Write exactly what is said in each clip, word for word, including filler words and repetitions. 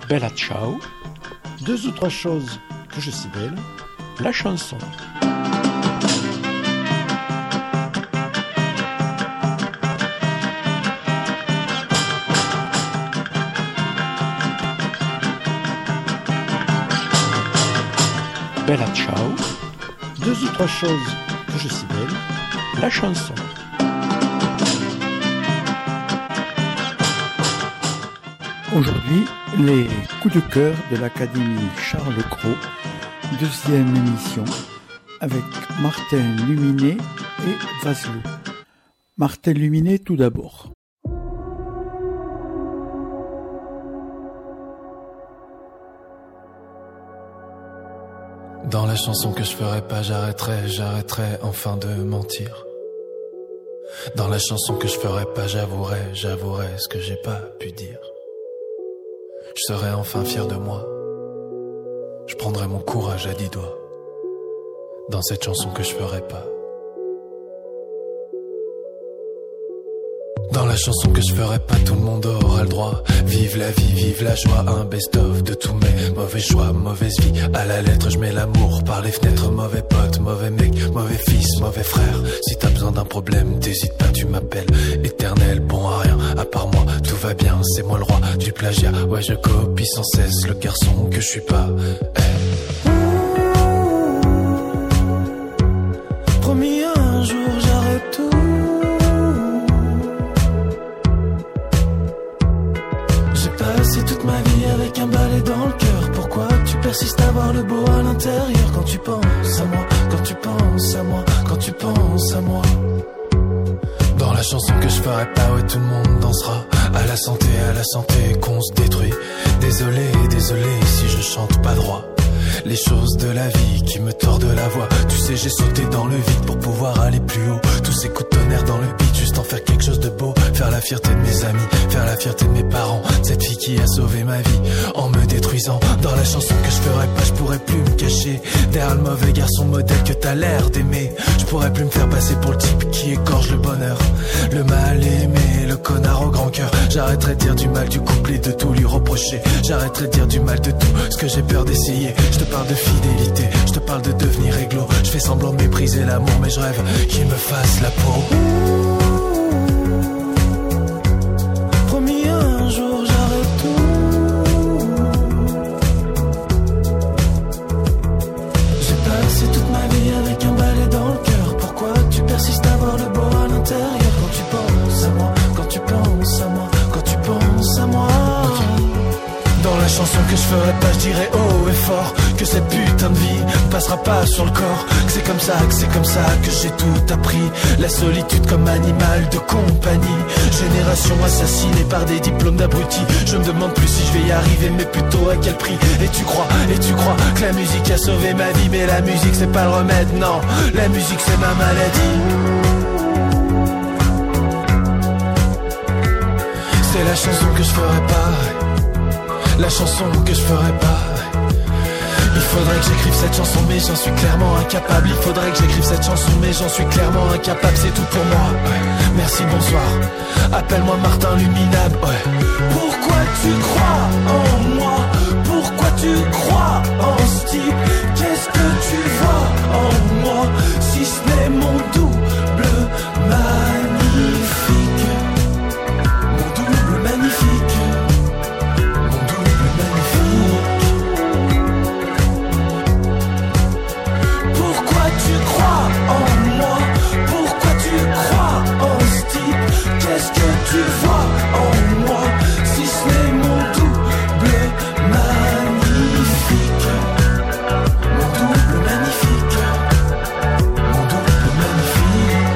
Bella ciao. Deux ou trois choses que je sais belle. La chanson. Bella ciao. Deux ou trois choses que je sais belle. La chanson. Aujourd'hui, les coups de cœur de l'Académie Charles Cros, deuxième émission, avec Martin Luminet et Vaslou. Martin Luminet tout d'abord. Dans la chanson que je ferai pas, j'arrêterai, j'arrêterai enfin de mentir. Dans la chanson que je ferai pas, j'avouerai, j'avouerai ce que j'ai pas pu dire. Je serai enfin fier de moi. Je prendrai mon courage à dix doigts. Dans cette chanson que je ferai pas. Dans la chanson que je ferai pas, tout le monde aura le droit. Vive la vie, vive la joie, un best-of de tous mes mauvais choix, mauvaise vie. À la lettre, je mets l'amour par les fenêtres. Mauvais pote, mauvais mec, mauvais fils, mauvais frère. Si t'as besoin d'un problème, t'hésites pas, tu m'appelles. Éternel, bon à rien, à part moi, tout va bien. C'est moi le roi du plagiat. Ouais, je copie sans cesse le garçon que je suis pas. Hey. Promis un jour, j'arrête tout. Passé toute ma vie avec un balai dans le cœur. Pourquoi tu persistes à voir le beau à l'intérieur? Quand tu penses à moi, quand tu penses à moi, quand tu penses à moi. Dans la chanson que je ferai pas, ouais, tout le monde dansera. À la santé, à la santé qu'on se détruit. Désolé, désolé si je chante pas droit. Les choses de la vie qui me tordent la voix. Tu sais, j'ai sauté dans le vide pour pouvoir aller plus haut. Tous ces coups de tonnerre dans le beat, juste en faire quelque chose de beau. Faire la fierté de mes amis, faire la fierté de mes parents. Cette fille qui a sauvé ma vie en me détruisant. Dans la chanson que je ferai pas, je pourrais plus me cacher derrière le mauvais garçon modèle que t'as l'air d'aimer. Je pourrais plus me faire passer pour le type qui égorge le bonheur, le mal aimé, le connard au grand cœur. J'arrêterai de dire du mal du couple et de tout lui reprocher. J'arrêterai de dire du mal de tout ce que j'ai peur d'essayer. Je te parle de fidélité, je te parle de devenir réglo. Je fais semblant de mépriser l'amour, mais je rêve qu'il me fasse la peau. Promis un jour j'arrête tout. J'ai passé toute ma vie avec un balai dans le cœur. Pourquoi tu persistes à voir le beau à l'intérieur? Quand tu penses à moi, quand tu penses à moi, quand tu penses à moi. Okay. Dans la chanson que je ferai pas, je dirai haut et fort que cette putain de vie passera pas sur le corps. Que c'est comme ça, que c'est comme ça que j'ai tout appris. La solitude comme animal de compagnie. Génération assassinée par des diplômes d'abrutis. Je me demande plus si je vais y arriver, mais plutôt à quel prix. Et tu crois, et tu crois que la musique a sauvé ma vie. Mais la musique c'est pas le remède, non. La musique c'est ma maladie. C'est la chanson que je ferai pas. La chanson que je ferai pas. Il faudrait que j'écrive cette chanson mais j'en suis clairement incapable. Il faudrait que j'écrive cette chanson mais j'en suis clairement incapable. C'est tout pour moi, ouais. Merci, bonsoir. Appelle-moi Martin Luminable, ouais. Pourquoi tu crois en moi? Pourquoi tu crois en ce type? Qu'est-ce que tu vois en moi? Si ce n'est mon double magnifique. Mon double magnifique. Qu'est-ce que tu vois en moi? Si ce n'est mon double magnifique. Mon double magnifique. Mon double magnifique.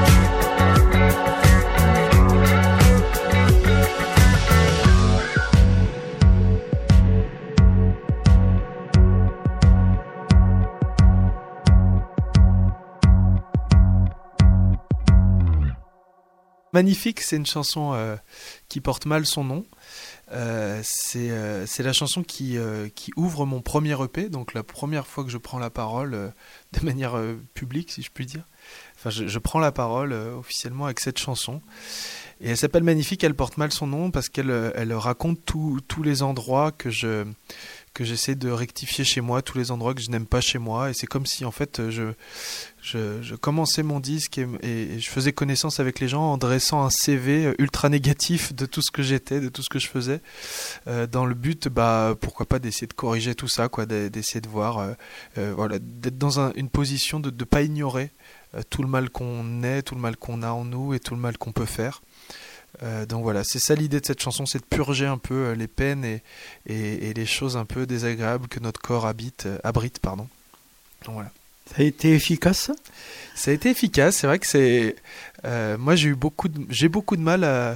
Magnifique, c'est une chanson euh, qui porte mal son nom. Euh, c'est, euh, c'est la chanson qui, euh, qui ouvre mon premier E P, donc la première fois que je prends la parole euh, de manière euh, publique, si je puis dire. Enfin, je, je prends la parole euh, officiellement avec cette chanson. Et elle s'appelle Magnifique, elle porte mal son nom parce qu'elle elle raconte tous les endroits que je que j'essaie de rectifier chez moi, tous les endroits que je n'aime pas chez moi. Et c'est comme si en fait je, je, je commençais mon disque et, et, et je faisais connaissance avec les gens en dressant un C V ultra négatif de tout ce que j'étais, de tout ce que je faisais, euh, dans le but, bah, pourquoi pas d'essayer de corriger tout ça, quoi, d'essayer de voir, euh, euh, voilà, d'être dans un, une position de ne pas ignorer euh, tout le mal qu'on est, tout le mal qu'on a en nous et tout le mal qu'on peut faire. Euh, donc voilà, c'est ça l'idée de cette chanson, c'est de purger un peu euh, les peines et, et, et les choses un peu désagréables que notre corps habite, euh, abrite. Pardon. Donc voilà. Ça a été efficace ? Ça a été efficace, c'est vrai que c'est... Euh, moi j'ai eu beaucoup de, j'ai beaucoup de mal à...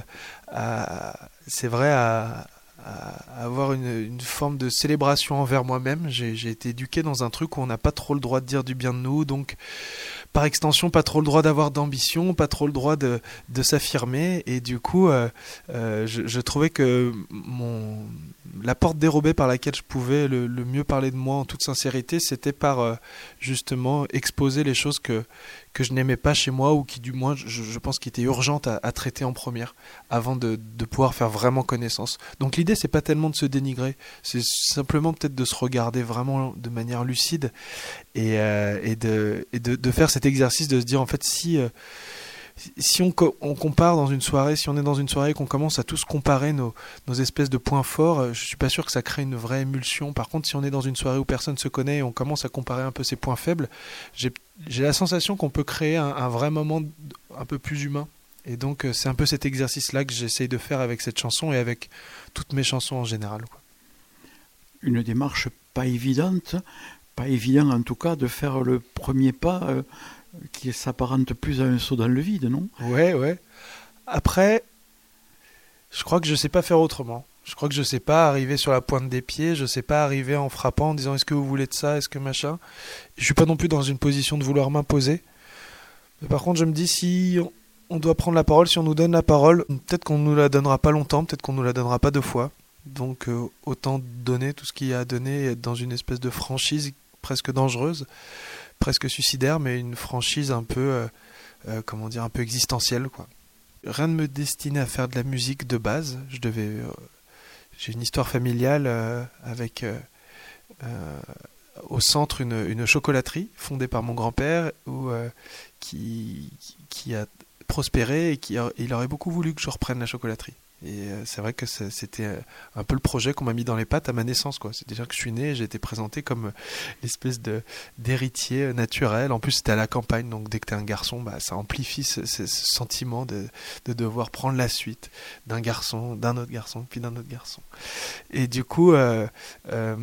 à c'est vrai à... à avoir une, une forme de célébration envers moi-même. J'ai, j'ai été éduqué dans un truc où on n'a pas trop le droit de dire du bien de nous, donc par extension pas trop le droit d'avoir d'ambition, pas trop le droit de, de s'affirmer, et du coup euh, euh, je, je trouvais que mon, la porte dérobée par laquelle je pouvais le, le mieux parler de moi en toute sincérité, c'était par euh, justement exposer les choses que, que je n'aimais pas chez moi, ou qui du moins je, je pense qu'il était urgente à, à traiter en première avant de, de pouvoir faire vraiment connaissance. Donc l'idée c'est pas tellement de se dénigrer, c'est simplement peut-être de se regarder vraiment de manière lucide et, euh, et, de, et de, de faire cet exercice de se dire en fait si, euh, si on, co- on compare dans une soirée, si on est dans une soirée et qu'on commence à tous comparer nos, nos espèces de points forts, euh, je suis pas sûr que ça crée une vraie émulsion. Par contre, si on est dans une soirée où personne se connaît et on commence à comparer un peu ses points faibles, j'ai, j'ai la sensation qu'on peut créer un, un vrai moment un peu plus humain. Et donc euh, c'est un peu cet exercice-là que j'essaye de faire avec cette chanson et avec toutes mes chansons en général, quoi. Une démarche pas évidente, pas évident en tout cas de faire le premier pas euh, qui s'apparente plus à un saut dans le vide, non ? Ouais, ouais. Après, je crois que je sais pas faire autrement. Je crois que je sais pas arriver sur la pointe des pieds, je sais pas arriver en frappant, en disant est-ce que vous voulez de ça, est-ce que machin. Je suis pas non plus dans une position de vouloir m'imposer. Mais par contre, je me dis si on, on doit prendre la parole, si on nous donne la parole, peut-être qu'on nous la donnera pas longtemps, peut-être qu'on nous la donnera pas deux fois. Donc euh, autant donner tout ce qu'il y a à donner et être dans une espèce de franchise presque dangereuse, presque suicidaire, mais une franchise un peu, euh, euh, comment dire, un peu existentielle, quoi. Rien ne me destinait à faire de la musique de base. Je devais, euh, j'ai une histoire familiale euh, avec euh, euh, au centre une, une chocolaterie fondée par mon grand-père où, euh, qui, qui a prospéré et qui a, il aurait beaucoup voulu que je reprenne la chocolaterie. Et euh, c'est vrai que c'est, c'était un peu le projet qu'on m'a mis dans les pattes à ma naissance, quoi. C'est déjà que je suis né, j'ai été présenté comme l'espèce de, d'héritier naturel. En plus, c'était à la campagne, donc dès que t'es un garçon, bah, ça amplifie ce, ce, ce sentiment de, de devoir prendre la suite d'un garçon, d'un autre garçon, puis d'un autre garçon. Et du coup, euh, euh,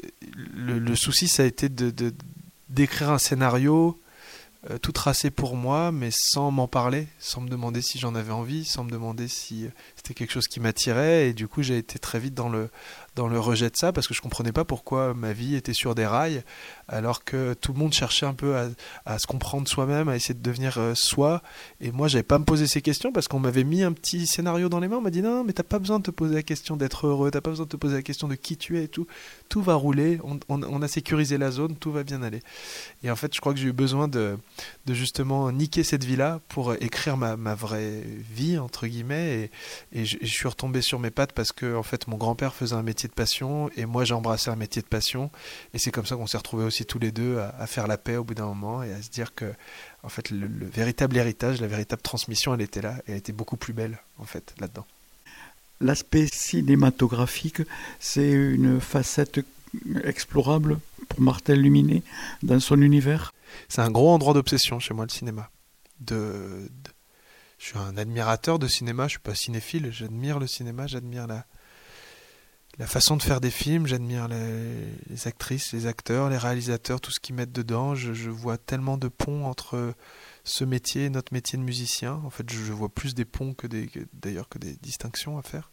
le, le souci, ça a été de, de, d'écrire un scénario Euh, tout tracé pour moi, mais sans m'en parler, sans me demander si j'en avais envie, sans me demander si euh, c'était quelque chose qui m'attirait. Et du coup, j'ai été très vite dans le, dans le rejet de ça, parce que je comprenais pas pourquoi ma vie était sur des rails, alors que tout le monde cherchait un peu à, à se comprendre soi-même, à essayer de devenir euh, soi. Et moi, j'avais pas à me poser ces questions, parce qu'on m'avait mis un petit scénario dans les mains. On m'a dit non, mais t'as pas besoin de te poser la question d'être heureux, t'as pas besoin de te poser la question de qui tu es et tout. Tout va rouler, on, on, on a sécurisé la zone, tout va bien aller. Et en fait, je crois que j'ai eu besoin de de justement niquer cette vie-là pour écrire ma, ma vraie vie, entre guillemets, et, et, je, et je suis retombé sur mes pattes parce que en fait, mon grand-père faisait un métier de passion, et moi j'ai embrassé un métier de passion, et c'est comme ça qu'on s'est retrouvés aussi tous les deux à, à faire la paix au bout d'un moment, et à se dire que en fait, le, le véritable héritage, la véritable transmission, elle était là, et elle était beaucoup plus belle, en fait, là-dedans. L'aspect cinématographique, c'est une facette explorable pour Martin Luminet dans son univers. C'est un gros endroit d'obsession chez moi, le cinéma. De, de... Je suis un admirateur de cinéma, je suis pas cinéphile, j'admire le cinéma, j'admire la, la façon de faire des films, j'admire les, les actrices, les acteurs, les réalisateurs, tout ce qu'ils mettent dedans. Je, je vois tellement de ponts entre ce métier et notre métier de musicien. En fait, je, je vois plus des ponts que des, que, d'ailleurs que des distinctions à faire.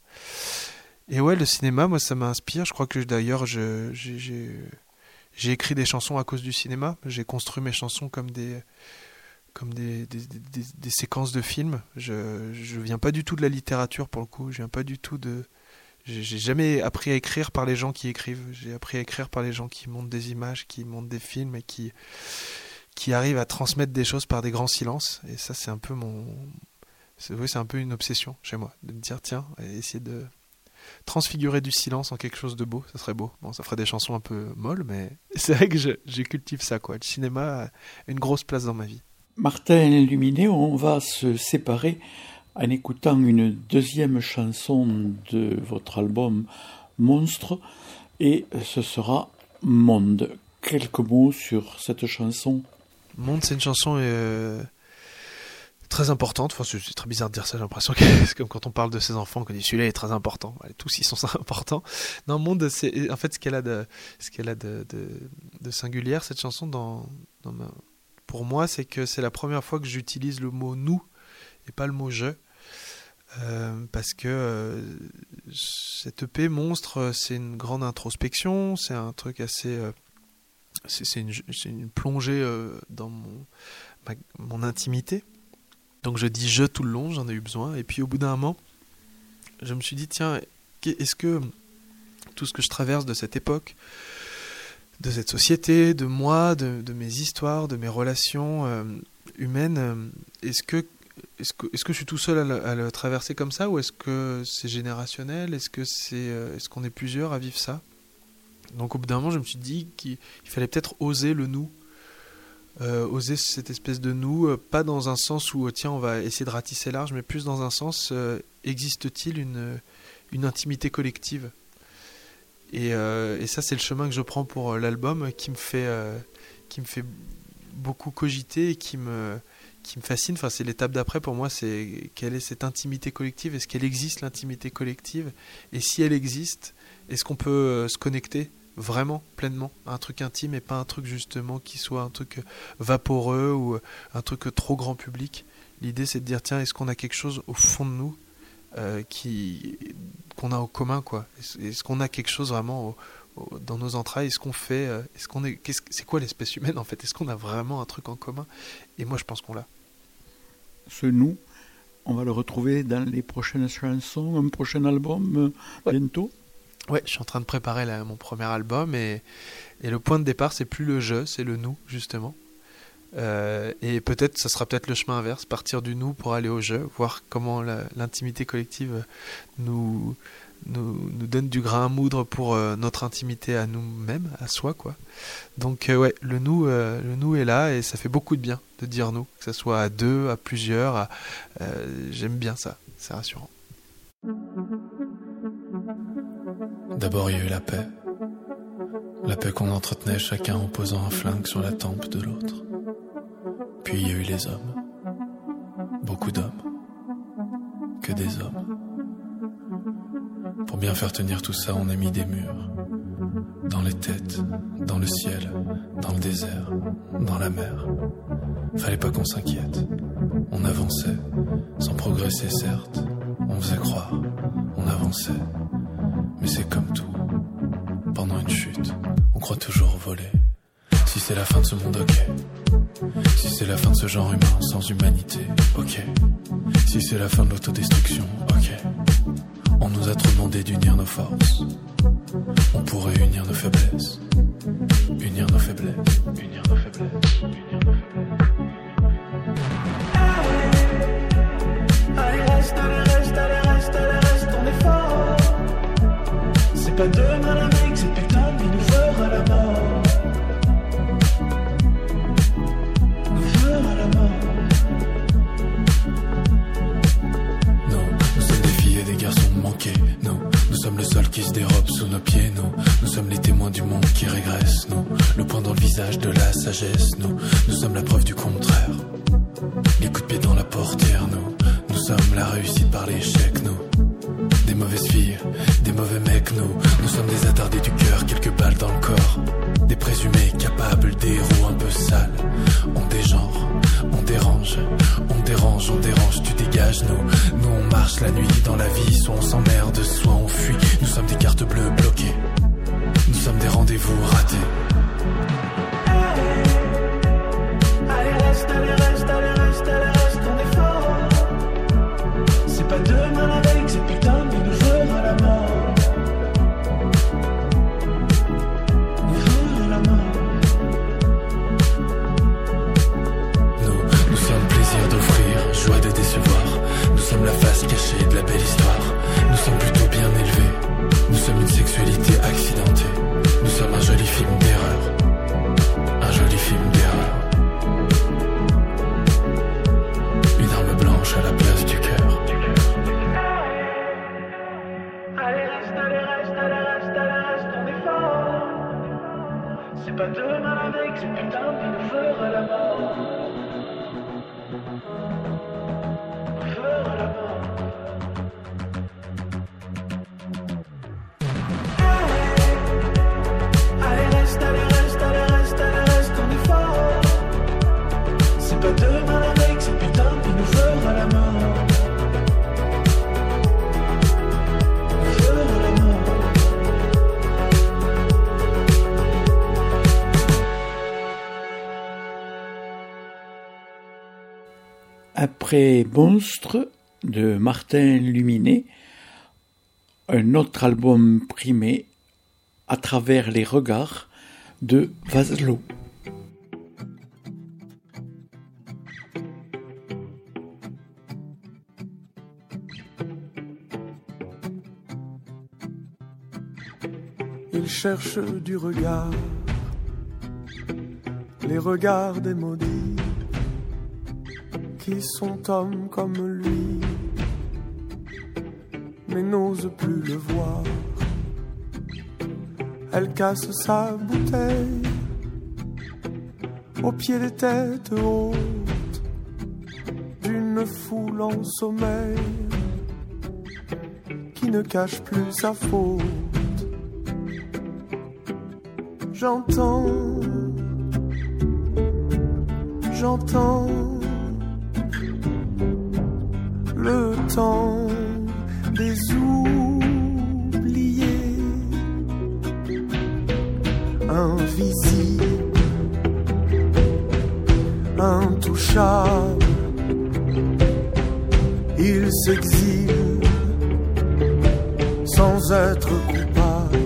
Et ouais, le cinéma, moi, ça m'inspire. Je crois que d'ailleurs, je, j'ai... j'ai J'ai écrit des chansons à cause du cinéma. J'ai construit mes chansons comme des, comme des, des, des, des séquences de films. Je je viens pas du tout de la littérature pour le coup. Je viens pas du tout de. J'ai, j'ai jamais appris à écrire par les gens qui écrivent. J'ai appris à écrire par les gens qui montent des images, qui montent des films et qui qui arrivent à transmettre des choses par des grands silences. Et ça, c'est un peu mon c'est, oui, c'est un peu une obsession chez moi, de me dire, tiens, essayer de transfigurer du silence en quelque chose de beau, ça serait beau. Bon, ça ferait des chansons un peu molles, mais c'est vrai que je, je cultive ça, quoi. Le cinéma a une grosse place dans ma vie. Martin Luminet, on va se séparer en écoutant une deuxième chanson de votre album Monstre, et ce sera Monde. Quelques mots sur cette chanson. Monde, c'est une chanson euh, très importante. Enfin, c'est, c'est très bizarre de dire ça, j'ai l'impression que c'est comme quand on parle de ses enfants, qu'on dit celui-là est très important. Allez, tous ils sont importants. Non, Monde, c'est en fait ce qu'elle a de, ce qu'elle a de, de, de singulière, cette chanson, dans, dans ma... pour moi, c'est que c'est la première fois que j'utilise le mot nous et pas le mot je. Euh, parce que euh, cette E P Monstre, c'est une grande introspection, c'est un truc assez... Euh, c'est, c'est, une, c'est une plongée euh, dans mon, ma, mon intimité. Donc je dis je tout le long, j'en ai eu besoin. Et puis au bout d'un moment, je me suis dit, tiens, est-ce que tout ce que je traverse de cette époque, de cette société, de moi, de, de mes histoires, de mes relations euh, humaines, euh, est-ce que Est-ce que, est-ce que je suis tout seul à le, à le traverser comme ça, ou est-ce que c'est générationnel? Est-ce que c'est, euh, est-ce qu'on est plusieurs à vivre ça? Donc au bout d'un moment, je me suis dit qu'il il fallait peut-être oser le nous, euh, oser cette espèce de nous, euh, pas dans un sens où tiens on va essayer de ratisser large, mais plus dans un sens euh, existe-t-il une, une intimité collective? Et, euh, et ça c'est le chemin que je prends pour l'album, qui me fait, euh, qui me fait beaucoup cogiter et qui me qui me fascine. Enfin, c'est l'étape d'après pour moi, c'est quelle est cette intimité collective, est-ce qu'elle existe, l'intimité collective, et si elle existe, est-ce qu'on peut euh, se connecter vraiment, pleinement, à un truc intime et pas un truc justement qui soit un truc vaporeux ou un truc trop grand public. L'idée c'est de dire tiens, est-ce qu'on a quelque chose au fond de nous euh, qui, qu'on a en commun, quoi? Est-ce, est-ce qu'on a quelque chose vraiment au, au, dans nos entrailles? Est-ce qu'on fait, euh, est-ce qu'on est, qu'est-ce, c'est quoi l'espèce humaine en fait? Est-ce qu'on a vraiment un truc en commun? Et moi je pense qu'on l'a. Ce nous, on va le retrouver dans les prochaines chansons, un prochain album euh, ouais. bientôt. Ouais, je suis en train de préparer là, mon premier album, et, et le point de départ, c'est plus le je, c'est le nous, justement. Euh, et peut-être, ça sera peut-être le chemin inverse, partir du nous pour aller au je, voir comment la, l'intimité collective nous, nous, nous donne du grain à moudre pour euh, notre intimité à nous-mêmes, à soi, quoi. Donc, euh, ouais, le nous, euh, le nous est là, et ça fait beaucoup de bien de dire nous, que ce soit à deux, à plusieurs, à, euh, j'aime bien ça, c'est rassurant. D'abord il y a eu la paix. La paix qu'on entretenait chacun en posant un flingue sur la tempe de l'autre. Puis il y a eu les hommes. Beaucoup d'hommes. Que des hommes. Pour bien faire tenir tout ça, on a mis des murs. Dans les têtes, dans le ciel, dans le désert, dans la mer. Fallait pas qu'on s'inquiète. On avançait, sans progresser certes. On faisait croire, on avançait. Mais c'est comme tout, pendant une chute, on croit toujours voler. Si c'est la fin de ce monde, ok. Si c'est la fin de ce genre humain sans humanité, ok. Si c'est la fin de l'autodestruction, ok. On nous a trop demandé d'unir nos forces. On pourrait unir nos faiblesses. Unir nos faiblesses. Unir nos faiblesses. Unir nos faiblesses. Allez, reste, allez, reste, allez, reste, allez, reste, on est fort. C'est pas demain l'Amérique, c'est putain de nous fera la mort. Nous fera la mort. Non, nous sommes des filles et des garçons manqués. Non, nous sommes le sol qui se dérobe sous nos pieds. Non, nous sommes les témoins du monde qui régresse. Non, le point dans le visage de la sagesse. Nous, nous sommes la preuve du contraire. Les coups de pied dans la portière. Nous, nous sommes la réussite par l'échec. Nous, des mauvaises filles, des mauvais mecs, nous, nous sommes des attardés du cœur, quelques balles dans le corps. Des présumés capables, des héros un peu sales. On dégenre, on dérange, on dérange, on dérange, tu dégages, nous. Nous on marche la nuit dans la vie, soit on s'emmerde, soit on fuit. Nous sommes des cartes bleues bloquées, nous sommes des rendez-vous ratés. Allez, reste, allez, reste, allez, reste, allez, reste, on est fort. C'est pas demain la veille, c'est putain de nous fera la mort. Nous fera la mort. Nous, nous sommes plaisir d'offrir, joie de décevoir. C'est pas demain avec ce putain qui nous fera la mort. Nous fera la mort. Allez reste, allez reste, allez reste, allez reste, on est fort. C'est pas demain avec ce putain qui nous fera la mort. Après Monstre de Martin Luminet, un autre album primé, À travers les regards de Vaslo. Il cherche du regard, les regards des maudits qui sont hommes comme lui, mais n'osent plus le voir. Elle casse sa bouteille au pied des têtes hautes d'une foule en sommeil qui ne cache plus sa faute. J'entends, j'entends le temps des oubliés, invisible, intouchable, il s'exile sans être coupable.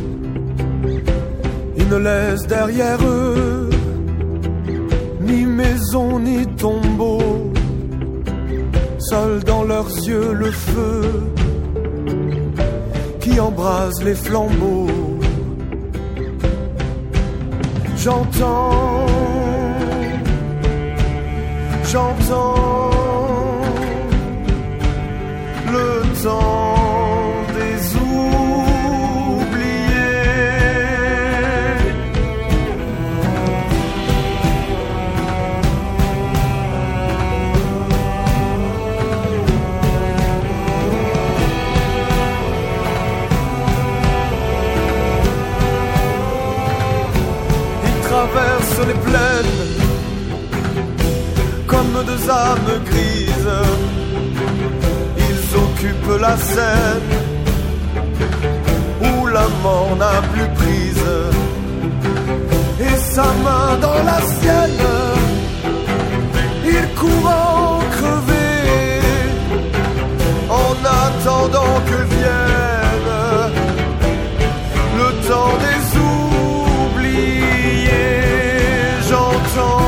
Ils ne laissent derrière eux ni maison ni tombeau, seul dans leurs yeux le feu qui embrase les flambeaux. J'entends, j'entends le temps des oubliés. Ils traversent les plaines comme deux âmes grises. Ils occupent la scène où la mort n'a plus prise, et sa main dans la sienne, il court en crever en attendant que vienne le temps des oubliés. J'entends,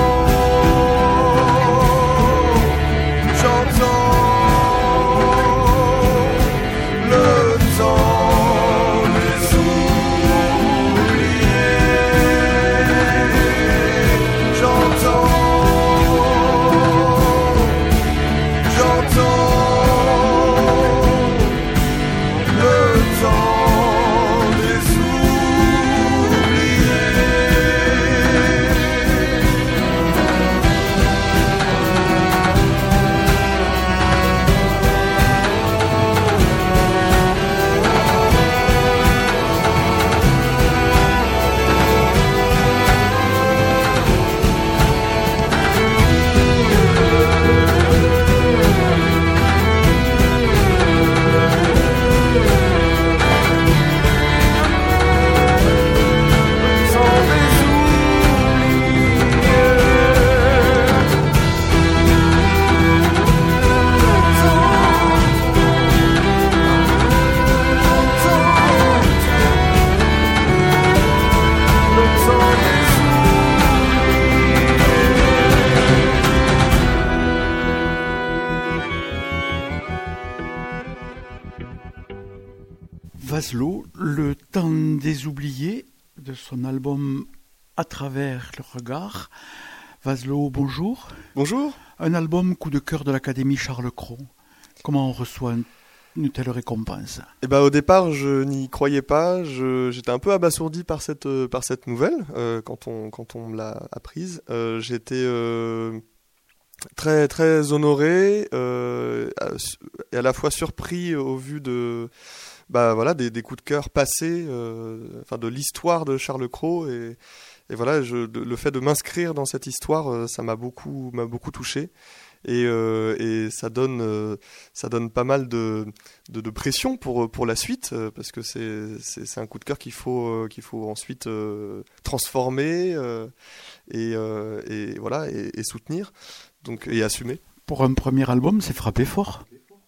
Vaslo, le temps des oubliés, de son album À travers le regard. Vaslo, bonjour. Bonjour. Un album coup de cœur de l'Académie Charles Cros. Comment on reçoit un une telle récompense? Eh ben, au départ, je n'y croyais pas. Je, j'étais un peu abasourdi par cette, euh, par cette nouvelle euh, quand, on, quand on me l'a apprise. Euh, j'étais euh, très, très honoré euh, et à la fois surpris au vu de, bah, voilà, des, des coups de cœur passés, euh, enfin, de l'histoire de Charles Cros. Et, et voilà, je, de, le fait de m'inscrire dans cette histoire, euh, ça m'a beaucoup, m'a beaucoup touché. Et, euh, et ça donne, euh, ça donne pas mal de, de, de pression pour, pour la suite, euh, parce que c'est, c'est, c'est un coup de cœur qu'il faut, euh, qu'il faut ensuite euh, transformer euh, et, euh, et, voilà, et, et soutenir donc, et assumer. Pour un premier album, c'est frappé fort.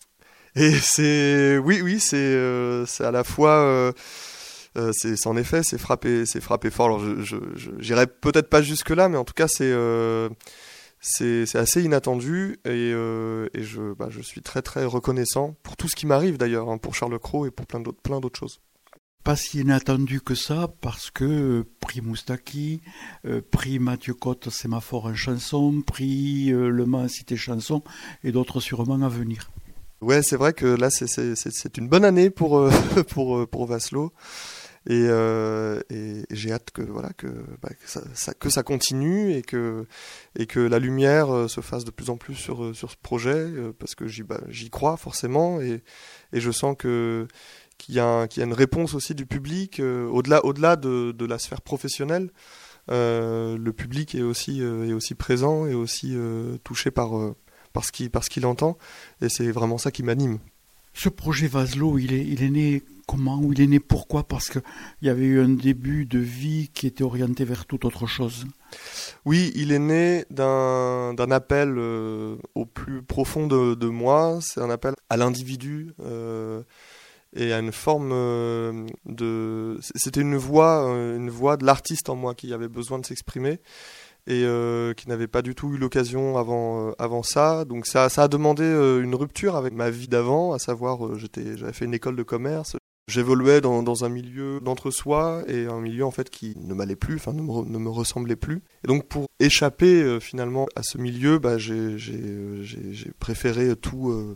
Et c'est, oui, oui, c'est, euh, c'est à la fois... Euh, Euh, c'est, c'est en effet, c'est frappé, c'est frappé fort. Alors, je, je, je, j'irai peut-être pas jusque là, mais en tout cas, c'est, euh, c'est, c'est assez inattendu et, euh, et je, bah, je suis très, très reconnaissant pour tout ce qui m'arrive d'ailleurs, hein, pour Charles Cros et pour plein d'autres, plein d'autres choses. Pas si inattendu que ça, parce que euh, prix Moustaki, euh, prix Mathieu Cotte Sémaphore en chanson, prix euh, Le Mans Cité Chanson et d'autres sûrement à venir. Ouais, c'est vrai que là, c'est, c'est, c'est, c'est une bonne année pour, euh, pour, pour Vaslo. Et, euh, et j'ai hâte que voilà que, bah, que, ça, ça, que ça continue et que et que la lumière euh, se fasse de plus en plus sur sur ce projet euh, parce que j'y bah, j'y crois forcément et et je sens que qu'il y a un, qu'il y a une réponse aussi du public euh, au-delà au-delà de de la sphère professionnelle. Euh, le public est aussi euh, est aussi présent et aussi euh, touché par euh, par ce qu'il par ce qu'il entend et c'est vraiment ça qui m'anime. Ce projet Vaslo, il est il est né comment, ou il est né pourquoi? Parce qu'il y avait eu un début de vie qui était orienté vers toute autre chose. Oui, il est né d'un, d'un appel euh, au plus profond de, de moi. C'est un appel à l'individu euh, et à une forme euh, de... C'était une voix, une voix de l'artiste en moi qui avait besoin de s'exprimer et euh, qui n'avait pas du tout eu l'occasion avant, euh, avant ça. Donc ça, ça a demandé euh, une rupture avec ma vie d'avant, à savoir euh, j'étais, j'avais fait une école de commerce. J'évoluais dans, dans un milieu d'entre-soi et un milieu en fait qui ne m'allait plus, enfin ne me, ne me ressemblait plus. Et donc pour échapper euh, finalement à ce milieu, bah, j'ai, j'ai, j'ai, j'ai préféré tout euh,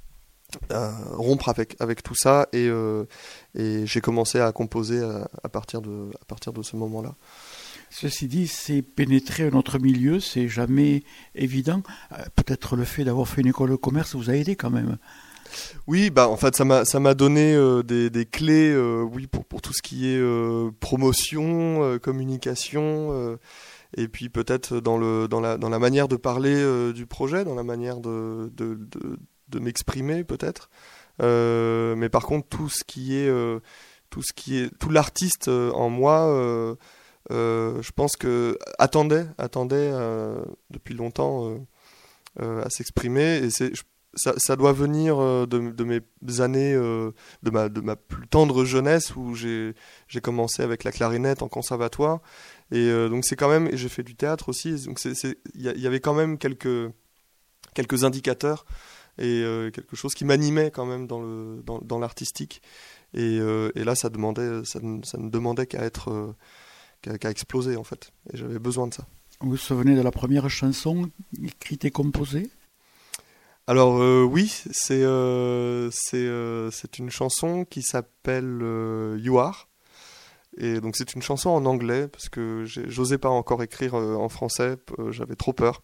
euh, rompre avec, avec tout ça et, euh, et j'ai commencé à composer à, à, partir de, à partir de ce moment-là. Ceci dit, c'est pénétrer un autre milieu, c'est jamais évident. Euh, peut-être le fait d'avoir fait une école de commerce vous a aidé quand même. Oui, bah en fait ça m'a ça m'a donné euh, des des clés, euh, oui pour pour tout ce qui est euh, promotion, euh, communication, euh, et puis peut-être dans le dans la dans la manière de parler euh, du projet, dans la manière de de de, de m'exprimer peut-être. Euh, mais par contre tout ce qui est euh, tout ce qui est tout l'artiste euh, en moi, euh, euh, je pense que attendait attendait euh, depuis longtemps euh, euh, à s'exprimer et c'est je, Ça, ça doit venir de, de mes années, de ma, de ma plus tendre jeunesse où j'ai, j'ai commencé avec la clarinette en conservatoire. Et euh, donc c'est quand même, et j'ai fait du théâtre aussi, donc c'est, c'est, y, y avait quand même quelques, quelques indicateurs et euh, quelque chose qui m'animait quand même dans, le, dans, dans l'artistique. Et, euh, et là, ça, demandait, ça, ça ne demandait qu'à être, euh, qu'à, qu'à exploser en fait. Et j'avais besoin de ça. Vous vous souvenez de la première chanson écrite et composée ? Alors euh, oui, c'est euh, c'est euh, c'est une chanson qui s'appelle euh, You Are et donc c'est une chanson en anglais parce que j'ai, j'osais pas encore écrire euh, en français, euh, j'avais trop peur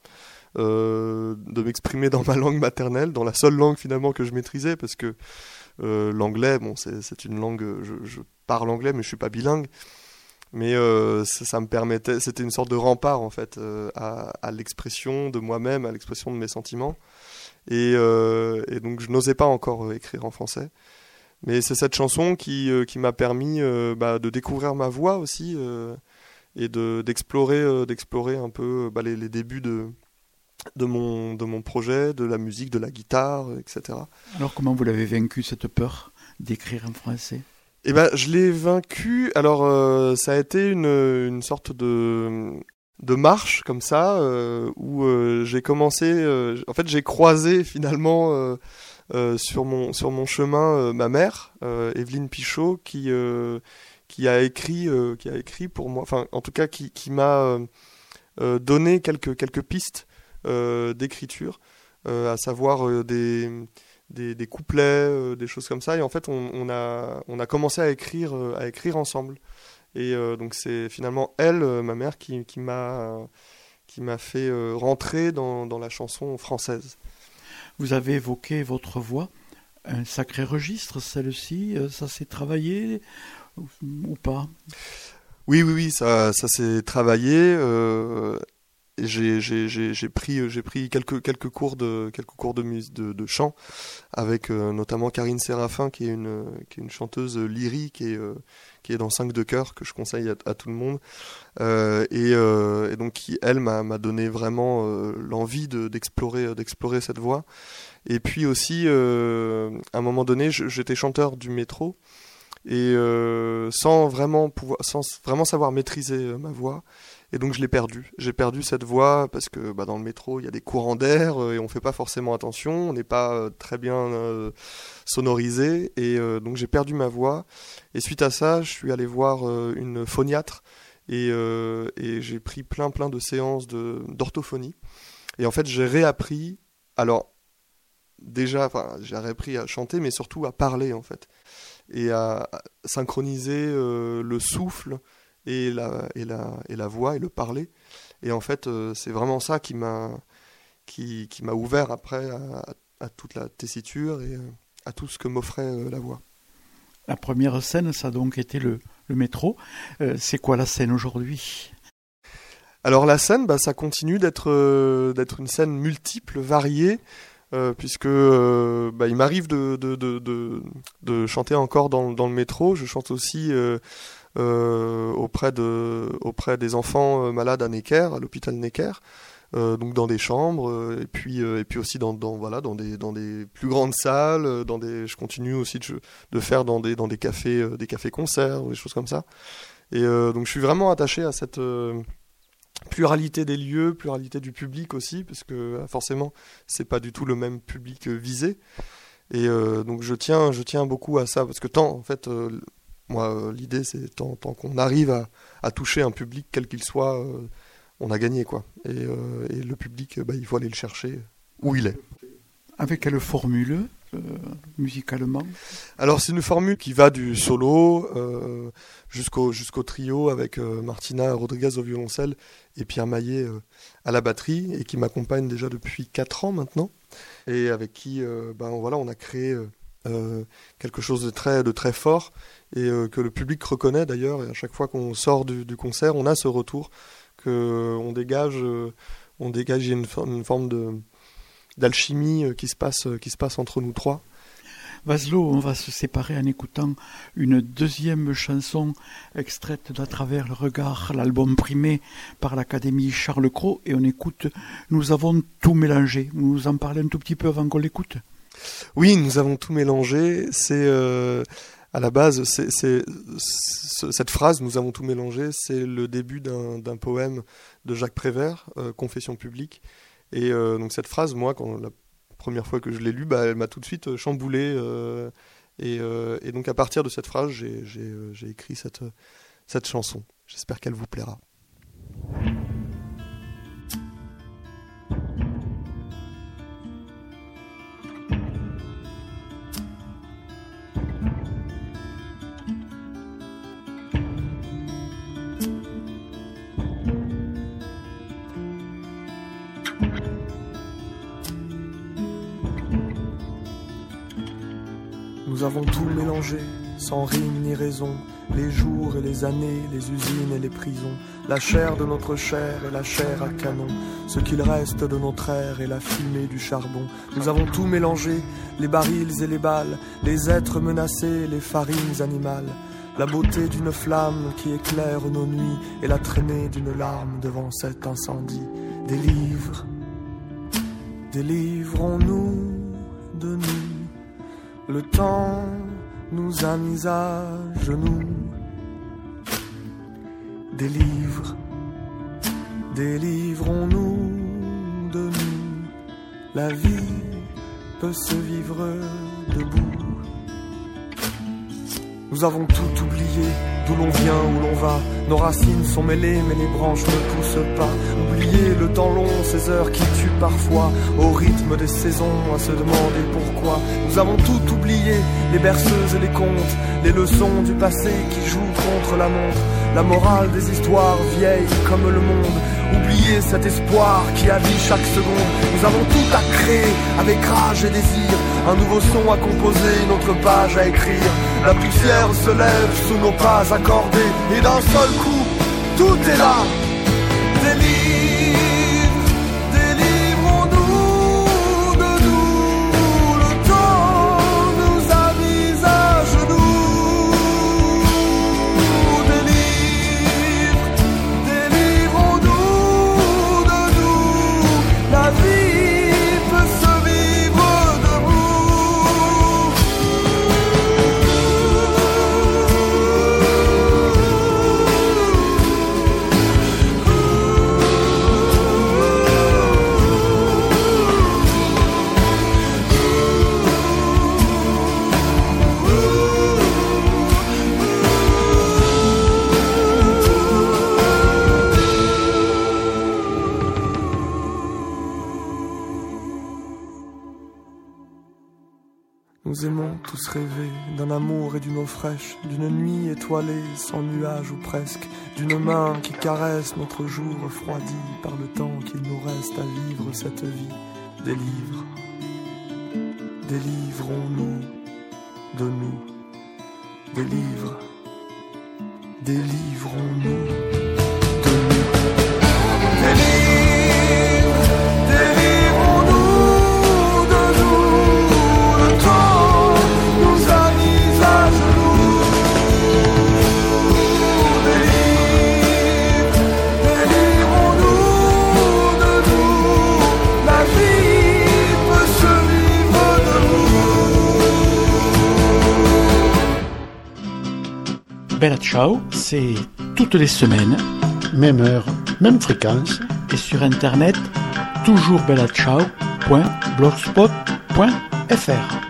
euh, de m'exprimer dans ma langue maternelle, dans la seule langue finalement que je maîtrisais parce que euh, l'anglais, bon c'est c'est une langue, je, je parle anglais mais je suis pas bilingue. Mais euh, ça, ça me permettait, c'était une sorte de rempart en fait euh, à, à l'expression de moi-même, à l'expression de mes sentiments. Et, euh, et donc je n'osais pas encore euh, écrire en français. Mais c'est cette chanson qui, euh, qui m'a permis euh, bah, de découvrir ma voix aussi euh, et de, d'explorer, euh, d'explorer un peu bah, les, les débuts de, de, mon, de mon projet, de la musique, de la guitare, et cetera. Alors comment vous l'avez vaincu cette peur d'écrire en français ? Eh ben, je l'ai vaincu. Alors, euh, ça a été une, une sorte de, de marche comme ça, euh, où euh, j'ai commencé. Euh, en fait, j'ai croisé finalement euh, euh, sur mon sur mon chemin euh, ma mère, euh, Evelyne Pichot, qui euh, qui a écrit euh, qui a écrit pour moi. Enfin, en tout cas, qui qui m'a euh, donné quelques quelques pistes euh, d'écriture, euh, à savoir euh, des des, des couplets, euh, des choses comme ça. Et en fait, on, on, a, on a commencé à écrire, euh, à écrire ensemble. Et euh, donc c'est finalement elle, euh, ma mère, qui, qui m'a, euh, qui m'a fait euh, rentrer dans, dans la chanson française. Vous avez évoqué votre voix, un sacré registre, celle-ci, ça s'est travaillé ou, ou pas ? Oui, oui, oui, ça, ça s'est travaillé. Euh, j'ai, j'ai, j'ai, j'ai pris, j'ai pris quelques, quelques cours de, quelques cours de, mus- de, de chant avec euh, notamment Karine Séraphin, qui est une, qui est une chanteuse lyrique et euh, qui est dans cinq de chœur, que je conseille à, à tout le monde. Euh, et, euh, et donc, qui, elle, m'a, m'a donné vraiment euh, l'envie de, d'explorer, d'explorer cette voix. Et puis aussi, euh, à un moment donné, je, j'étais chanteur du métro. Et euh, sans vraiment pouvoir, sans vraiment savoir maîtriser euh, ma voix, et donc je l'ai perdue. J'ai perdu cette voix parce que bah, dans le métro il y a des courants d'air euh, et on fait pas forcément attention, on n'est pas euh, très bien euh, sonorisé, et euh, donc j'ai perdu ma voix. Et suite à ça, je suis allé voir euh, une phoniatre et, euh, et j'ai pris plein plein de séances de, d'orthophonie. Et en fait, j'ai réappris. Alors déjà, enfin, j'ai réappris à chanter, mais surtout à parler en fait. Et à synchroniser euh, le souffle et la, et, la, et la voix et le parler. Et en fait, euh, c'est vraiment ça qui m'a, qui, qui m'a ouvert après à, à toute la tessiture et à tout ce que m'offrait euh, la voix. La première scène, ça a donc été le, le métro. Euh, c'est quoi la scène aujourd'hui ? Alors la scène, bah, ça continue d'être, euh, d'être une scène multiple, variée. Euh, puisque euh, bah, il m'arrive de, de, de, de, de chanter encore dans, dans le métro. Je chante aussi euh, euh, auprès, de, auprès des enfants euh, malades à Necker, à l'hôpital Necker, euh, donc dans des chambres, euh, et, puis, euh, et puis aussi dans, dans, voilà, dans, des, dans des plus grandes salles. Dans des, je continue aussi de, de faire dans des, dans des cafés, euh, des cafés-concerts, des choses comme ça. Et euh, donc je suis vraiment attaché à cette... Euh, pluralité des lieux, pluralité du public aussi, parce que forcément c'est pas du tout le même public visé, et euh, donc je tiens je tiens beaucoup à ça, parce que tant en fait euh, moi euh, l'idée c'est tant, tant qu'on arrive à, à toucher un public quel qu'il soit, euh, on a gagné quoi, et, euh, et le public bah, il faut aller le chercher où il est. Avec quelle formule euh, musicalement ? Alors c'est une formule qui va du solo euh, jusqu'au, jusqu'au trio avec euh, Martina Rodriguez au violoncelle et Pierre Maillet euh, à la batterie, et qui m'accompagne déjà depuis quatre ans maintenant, et avec qui euh, ben, voilà, on a créé euh, quelque chose de très, de très fort, et euh, que le public reconnaît d'ailleurs, et à chaque fois qu'on sort du, du concert, on a ce retour qu'on dégage, euh, on dégage une, une forme de... d'alchimie qui se passe, qui se passe entre nous trois. Vaslo, on va se séparer en écoutant une deuxième chanson extraite d'À travers le regard, l'album primé par l'Académie Charles Cros, et on écoute Nous avons tout mélangé. Vous nous en parlez un tout petit peu avant qu'on l'écoute ? Oui, Nous avons tout mélangé, c'est euh, à la base, c'est, c'est, c'est, cette phrase, Nous avons tout mélangé, c'est le début d'un, d'un poème de Jacques Prévert, euh, Confession publique. Et euh, donc cette phrase, moi, quand la première fois que je l'ai lue, bah, elle m'a tout de suite chamboulé. Euh, et, euh, et donc à partir de cette phrase, j'ai, j'ai, j'ai écrit cette, cette chanson. J'espère qu'elle vous plaira. Nous avons tout mélangé, sans rime ni raison, les jours et les années, les usines et les prisons, la chair de notre chair et la chair à canon, ce qu'il reste de notre air et la fumée du charbon. Nous avons tout mélangé, les barils et les balles, les êtres menacés, les farines animales, la beauté d'une flamme qui éclaire nos nuits et la traînée d'une larme devant cet incendie. Des livres, délivrons-nous de nous. Le temps nous a mis à genoux. Des livres, délivrons-nous de nous. La vie peut se vivre debout. Nous avons tout oublié, d'où l'on vient, où l'on va. Nos racines sont mêlées, mais les branches ne poussent pas. Oublier le temps long, ces heures qui tuent parfois, au rythme des saisons, à se demander pourquoi. Nous avons tout oublié, les berceuses et les contes, les leçons du passé qui jouent contre la montre, la morale des histoires vieilles comme le monde. Oublier cet espoir qui avit chaque seconde. Nous avons tout à créer, avec rage et désir, un nouveau son à composer, une autre page à écrire. La poussière se lève sous nos pas accordés, et d'un seul coup, tout est là. Délivre, délivrons-nous de nous. Le temps nous a mis à genoux. Délivre, délivrons-nous de nous. La vie peut se vivre debout. Nous aimons tous rêver d'un amour et d'une eau fraîche, d'une nuit étoilée sans nuages ou presque, d'une main qui caresse notre jour refroidi par le temps qu'il nous reste à vivre cette vie. Délivre, délivrons-nous de nous. Délivre, délivrons-nous de nous. Délivre, délivrons-nous de nous. Le temps nous a mis à genoux. Délivre, délivrons-nous de nous. La vie peut se vivre debout. Bella Ciao, c'est toutes les semaines, Même heure, même fréquence. et sur internet, toujours bella ciao point blogspot point f r.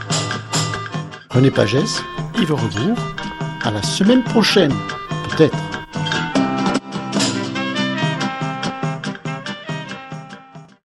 René Pagès, Yves Rebourg. à la semaine prochaine, peut-être.